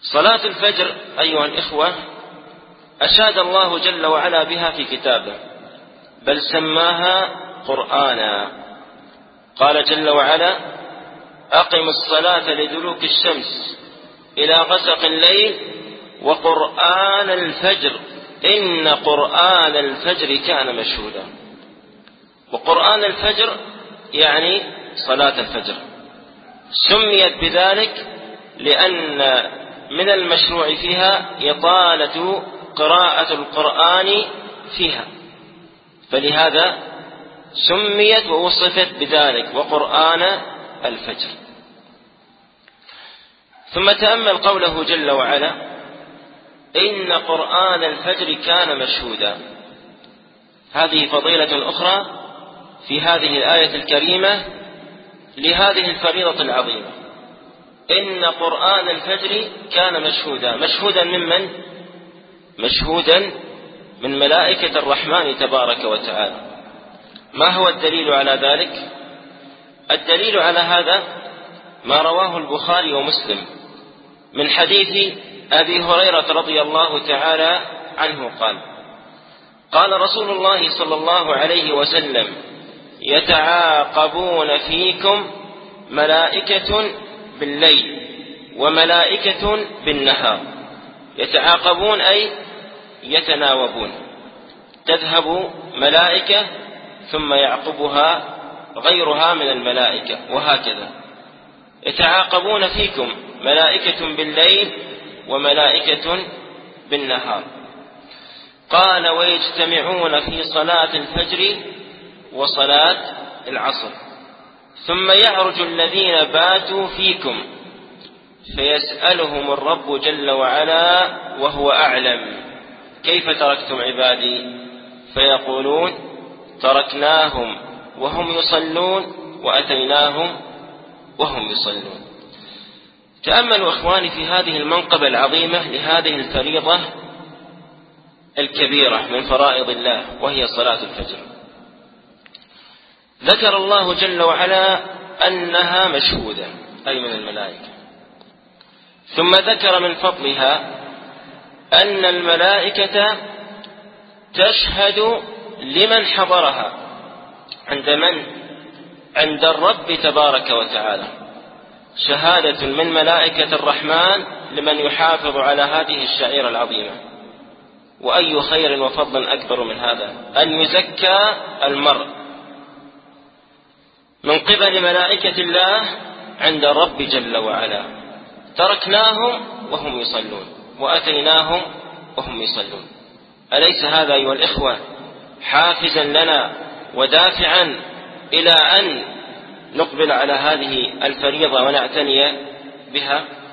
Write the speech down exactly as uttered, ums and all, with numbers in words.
صلاة الفجر أيها الإخوة أشاد الله جل وعلا بها في كتابه، بل سماها قرآنا. قال جل وعلا: أقم الصلاة لدلوك الشمس إلى غسق الليل وقرآن الفجر إن قرآن الفجر كان مشهودا. وقرآن الفجر يعني صلاة الفجر، سميت بذلك لأن من المشروع فيها إطالة قراءة القرآن فيها، فلهذا سميت ووصفت بذلك وقرآن الفجر. ثم تأمل قوله جل وعلا: إن قرآن الفجر كان مشهودا. هذه فضيلة أخرى في هذه الآية الكريمة لهذه الفريضة العظيمة. إن قرآن الفجر كان مشهودا. مشهودا ممن؟ مشهودا من ملائكة الرحمن تبارك وتعالى. ما هو الدليل على ذلك؟ الدليل على هذا ما رواه البخاري ومسلم من حديث أبي هريرة رضي الله تعالى عنه قال: قال رسول الله صلى الله عليه وسلم: يتعاقبون فيكم ملائكة بالليل وملائكة بالنهار. يتعاقبون أي يتناوبون، تذهب ملائكة ثم يعقبها غيرها من الملائكة وهكذا. يتعاقبون فيكم ملائكة بالليل وملائكة بالنهار. قال: ويجتمعون في صلاة الفجر وصلاة العصر، ثم يعرج الذين باتوا فيكم فيسألهم الرب جل وعلا وهو أعلم: كيف تركتم عبادي؟ فيقولون: تركناهم وهم يصلون وأتيناهم وهم يصلون. تأملوا إخواني في هذه المنقبة العظيمة لهذه الفريضة الكبيرة من فرائض الله، وهي صلاة الفجر. ذكر الله جل وعلا أنها مشهودة أي من الملائكة، ثم ذكر من فضلها أن الملائكة تشهد لمن حضرها. عند من؟ عند الرب تبارك وتعالى. شهادة من ملائكة الرحمن لمن يحافظ على هذه الشعيرة العظيمة. وأي خير وفضل أكبر من هذا أن يزكى المرء من قبل ملائكة الله عند الرب جل وعلا. تركناهم وهم يصلون وأتيناهم وهم يصلون. أليس هذا أيها الإخوة حافزا لنا ودافعا إلى أن نقبل على هذه الفريضة ونعتني بها؟